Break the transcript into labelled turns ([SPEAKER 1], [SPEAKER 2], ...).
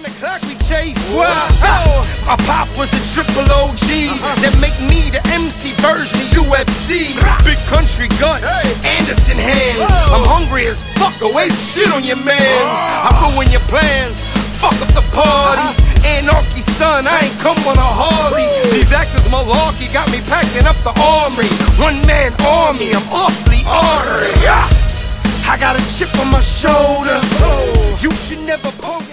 [SPEAKER 1] the clock we chase. My pop was a triple OG that make me the MC version of UFC. Big country gut, Anderson hands. I'm hungry as fuck, away shit on your mans. I ruin your plans, fuck up the party. Anarchy, son, I ain't come on a Harley. These actors malarkey got me packing up the armory. One man army, I'm awfully ornery. I got a chip on my shoulder. You should never poke